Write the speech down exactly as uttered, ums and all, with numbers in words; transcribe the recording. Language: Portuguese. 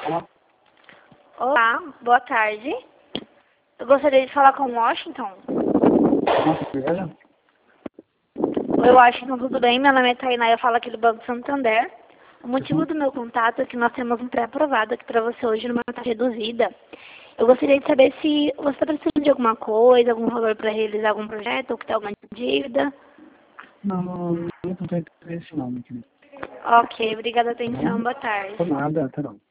Olá, boa tarde. Eu gostaria de falar com o Washington. Oi, Washington, tudo bem? Meu nome é Tainá, eu falo aqui do Banco Santander. O motivo do meu contato é que nós temos um pré-aprovado aqui para você hoje numa taxa reduzida. Eu gostaria de saber se você está precisando de alguma coisa, algum valor para realizar algum projeto, ou que tem alguma dívida. Não, não, não tenho interesse não, meu querido. Ok, obrigada pela atenção, boa tarde. Por nada, até não.